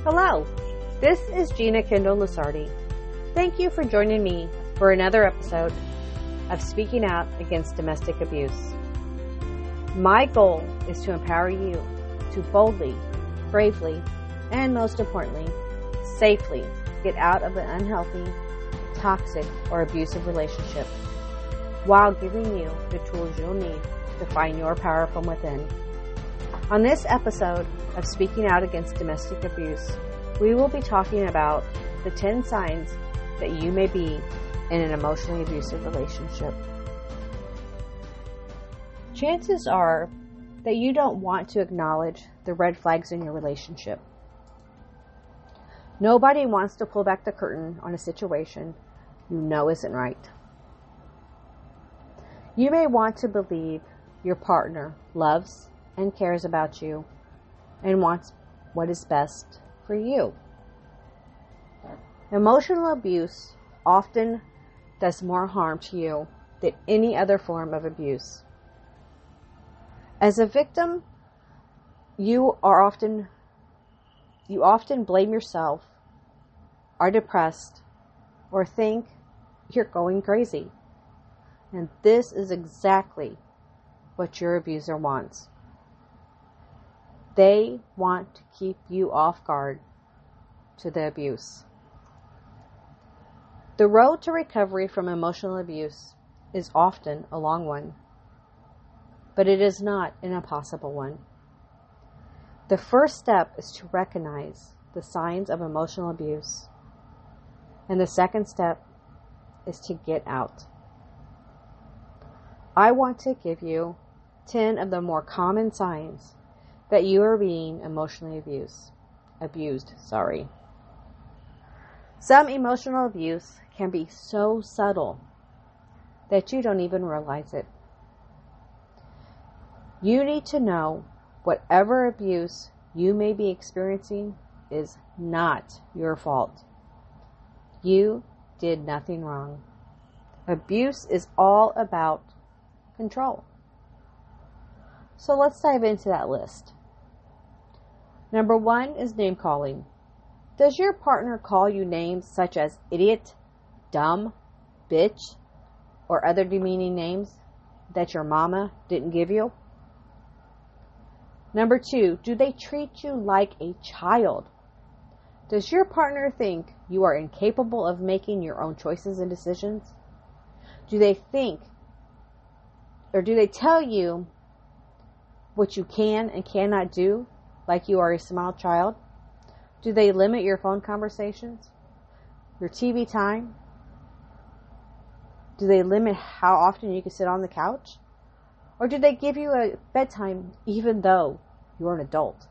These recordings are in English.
Hello, this is Gina Kendall Lusardi. Thank you for joining me for another episode of Speaking Out Against Domestic Abuse. My goal is to empower you to boldly, bravely, and most importantly, safely get out of an unhealthy, toxic, or abusive relationship while giving you the tools you'll need to find your power from within. On this episode of Speaking Out Against Domestic Abuse, we will be talking about the 10 signs that you may be in an emotionally abusive relationship. Chances are that you don't want to acknowledge the red flags in your relationship. Nobody wants to pull back the curtain on a situation you know isn't right. You may want to believe your partner loves and cares about you and wants what is best for you. Emotional abuse often does more harm to you than any other form of abuse. As a victim, you often blame yourself, are depressed, or think you're going crazy. And this is exactly what your abuser wants. They want to keep you off guard to the abuse. The road to recovery from emotional abuse is often a long one, but it is not an impossible one. The first step is to recognize the signs of emotional abuse, and the second step is to get out. I want to give you 10 of the more common signs that you are being emotionally abused. Some emotional abuse can be so subtle that you don't even realize it. You need to know whatever abuse you may be experiencing is not your fault. You did nothing wrong. Abuse is all about control. So let's dive into that list. Number 1 is name calling. Does your partner call you names such as idiot, dumb, bitch, or other demeaning names that your mama didn't give you? Number 2, do they treat you like a child? Does your partner think you are incapable of making your own choices and decisions? Do they tell you what you can and cannot do like you are a small child? Do they limit your phone conversations? Your TV time? Do they limit how often you can sit on the couch? Or do they give you a bedtime even though you're an adult?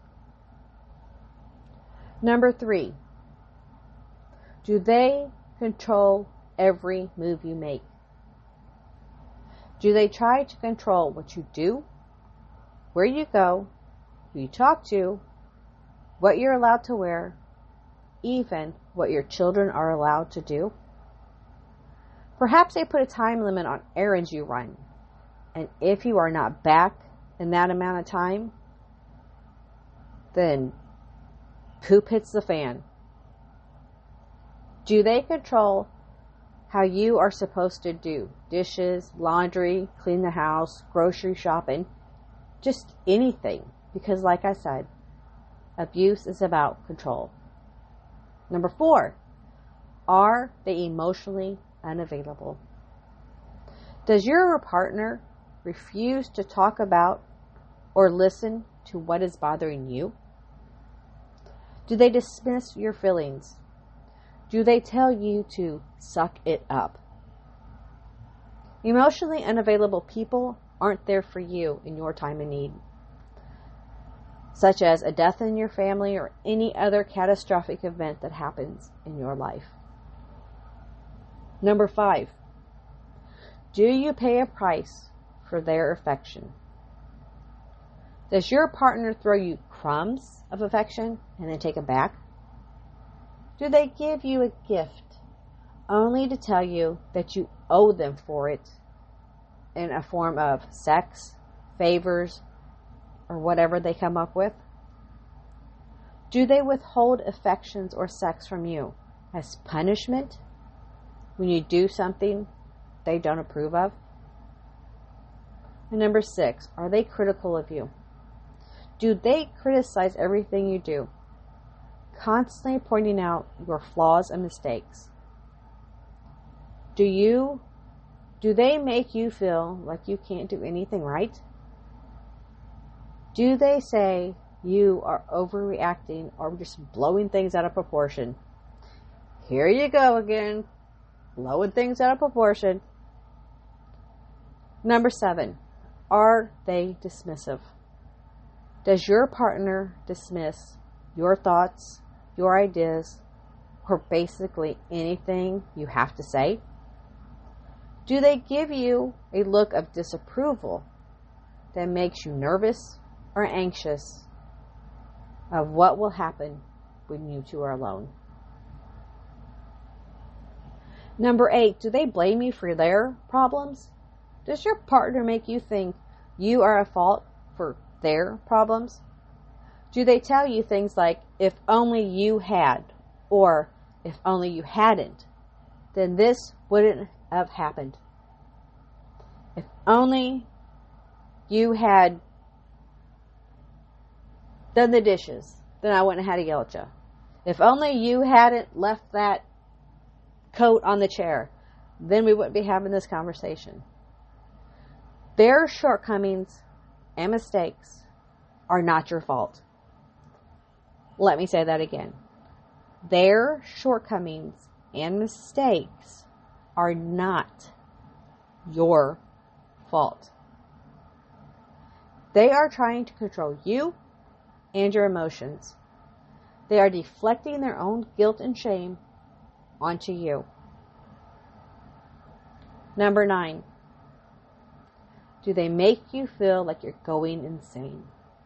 Number 3, do they control every move you make? Do they try to control what you do, where you go, who you talk to, what you're allowed to wear, even what your children are allowed to do? Perhaps they put a time limit on errands you run, and if you are not back in that amount of time, then poop hits the fan. Do they control how you are supposed to do dishes, laundry, clean the house, grocery shopping, just anything? Because like I said, abuse is about control. Number 4, are they emotionally unavailable? Does your partner refuse to talk about or listen to what is bothering you? Do they dismiss your feelings? Do they tell you to suck it up? Emotionally unavailable people aren't there for you in your time of need, such as a death in your family or any other catastrophic event that happens in your life. Number 5, do you pay a price for their affection? Does your partner throw you crumbs of affection and then take it back? Do they give you a gift only to tell you that you owe them for it in a form of sex, favors, or whatever they come up with? Do they withhold affections or sex from you as punishment when you do something they don't approve of? And number 6, are they critical of you? Do they criticize everything you do, constantly pointing out your flaws and mistakes? Do they make you feel like you can't do anything right? Do they say you are overreacting or just blowing things out of proportion? Here you go again, blowing things out of proportion. Number 7, are they dismissive? Does your partner dismiss your thoughts, your ideas, or basically anything you have to say? Do they give you a look of disapproval that makes you nervous or anxious of what will happen when you two are alone? Number 8, do they blame you for their problems? Does your partner make you think you are at fault for their problems? Do they tell you things like, if only you had, or if only you hadn't, then this wouldn't have happened? If only you had done the dishes, then I wouldn't have had to yell at you. If only you hadn't left that coat on the chair, then we wouldn't be having this conversation. Their shortcomings and mistakes are not your fault. Let me say that again. Their shortcomings and mistakes are not your fault. They are trying to control you and your emotions. They are deflecting their own guilt and shame onto you. Number 9, do they make you feel like you're going insane?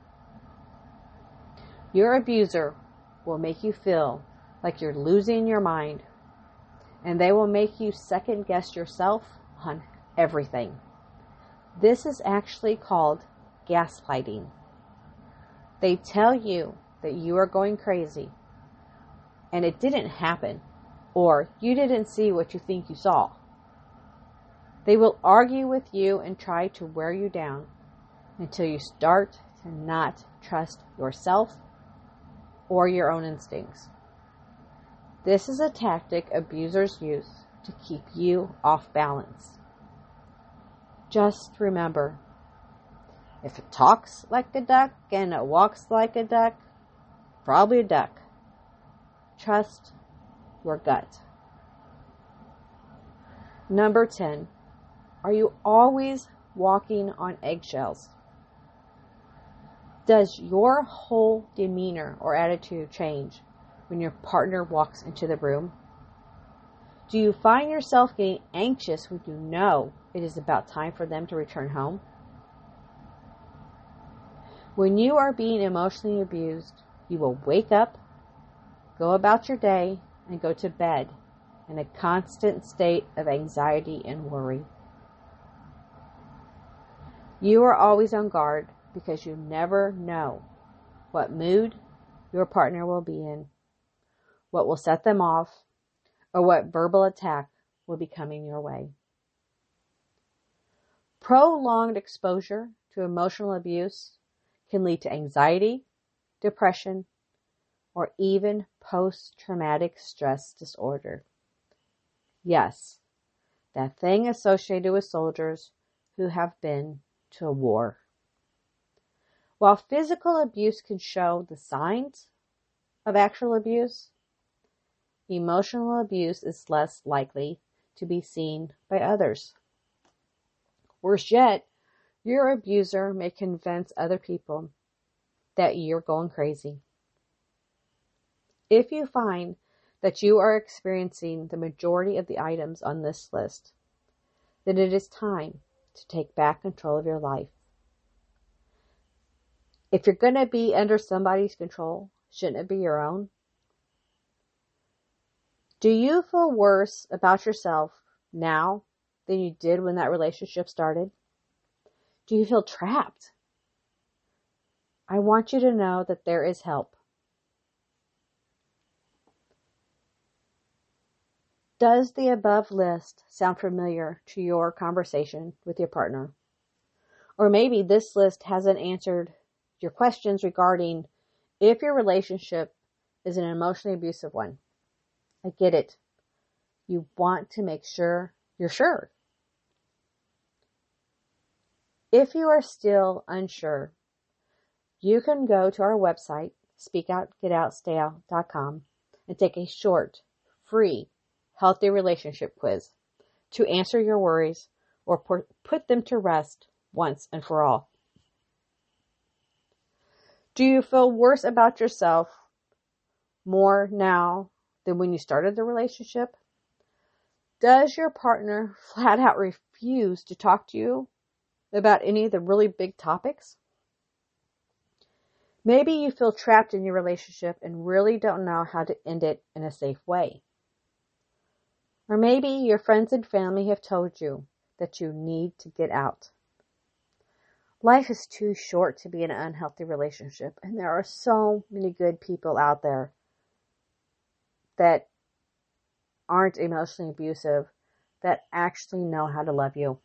Your abuser will make you feel like you're losing your mind, and they will make you second guess yourself on everything. This is actually called gaslighting. They tell you that you are going crazy and it didn't happen, or you didn't see what you think you saw. They will argue with you and try to wear you down until you start to not trust yourself or your own instincts. This is a tactic abusers use to keep you off balance. Just remember, if it talks like a duck and it walks like a duck, probably a duck. Trust your gut. Number 10, are you always walking on eggshells? Does your whole demeanor or attitude change when your partner walks into the room? Do you find yourself getting anxious when you know it is about time for them to return home? When you are being emotionally abused, you will wake up, go about your day, and go to bed in a constant state of anxiety and worry. You are always on guard because you never know what mood your partner will be in, what will set them off, or what verbal attack will be coming your way. Prolonged exposure to emotional abuse can lead to anxiety, depression, or even post-traumatic stress disorder. Yes, that thing associated with soldiers who have been to a war. While physical abuse can show the signs of actual abuse, emotional abuse is less likely to be seen by others. Worse yet, your abuser may convince other people that you're going crazy. If you find that you are experiencing the majority of the items on this list, then it is time to take back control of your life. If you're going to be under somebody's control, shouldn't it be your own? Do you feel worse about yourself now than you did when that relationship started? Do you feel trapped? I want you to know that there is help. Does the above list sound familiar to your conversation with your partner? Or maybe this list hasn't answered your questions regarding if your relationship is an emotionally abusive one. I get it. You want to make sure you're sure. If you are still unsure, you can go to our website, speakoutgetoutstayout.com, and take a short, free, healthy relationship quiz to answer your worries or put them to rest once and for all. Do you feel worse about yourself more now than when you started the relationship? Does your partner flat out refuse to talk to you about any of the really big topics? Maybe you feel trapped in your relationship and really don't know how to end it in a safe way. Or maybe your friends and family have told you that you need to get out. Life is too short to be in an unhealthy relationship, and there are so many good people out there that aren't emotionally abusive, that actually know how to love you.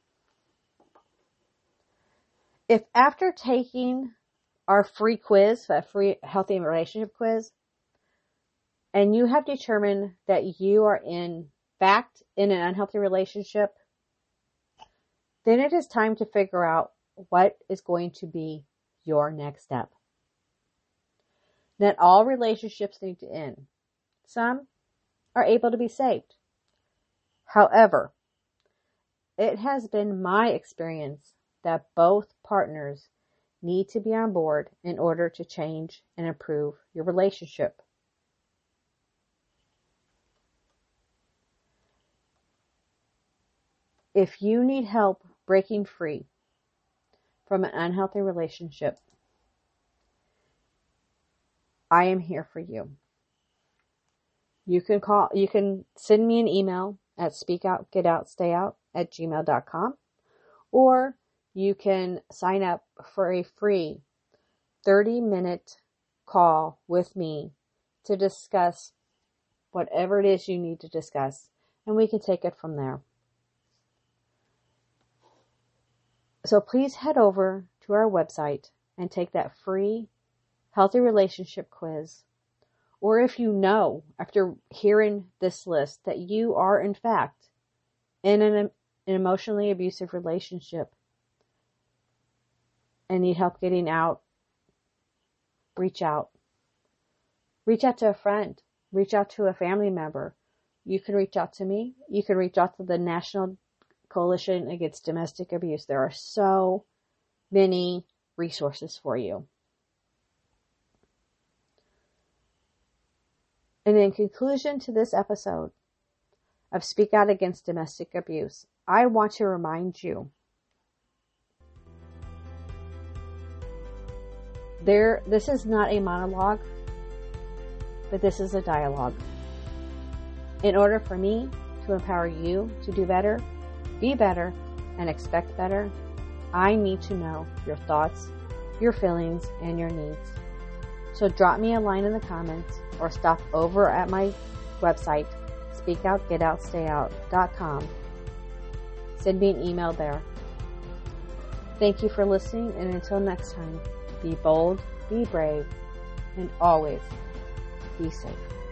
If after taking our free quiz, that free healthy relationship quiz, and you have determined that you are in fact in an unhealthy relationship, then it is time to figure out what is going to be your next step. Not all relationships need to end. Some are able to be saved. However, it has been my experience that both partners need to be on board in order to change and improve your relationship. If you need help breaking free from an unhealthy relationship, I am here for you. You can send me an email at speakoutgetoutstayout@gmail.com, or you can sign up for a free 30-minute call with me to discuss whatever it is you need to discuss, and we can take it from there. So please head over to our website and take that free healthy relationship quiz. Or if you know, after hearing this list, that you are in fact in an emotionally abusive relationship and need help getting out, reach out. Reach out to a friend. Reach out to a family member. You can reach out to me. You can reach out to the National Coalition Against Domestic Abuse. There are so many resources for you. And in conclusion to this episode of Speak Out Against Domestic Abuse, I want to remind you this is not a monologue, but this is a dialogue. In order for me to empower you to do better, be better, and expect better, I need to know your thoughts, your feelings, and your needs. So drop me a line in the comments or stop over at my website, speakoutgetoutstayout.com. Send me an email there. Thank you for listening, and until next time, be bold, be brave, and always be safe.